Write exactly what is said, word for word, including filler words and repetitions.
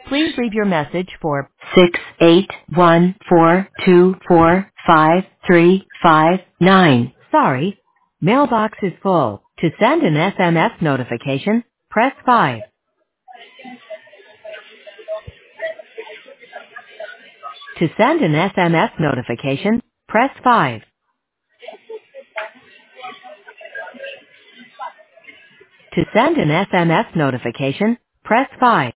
Please leave your message for six eight one four two four five three five nine. Sorry, mailbox is full. To send an S M S notification, press five. To send an S M S notification, press five. To send an S M S notification, press five.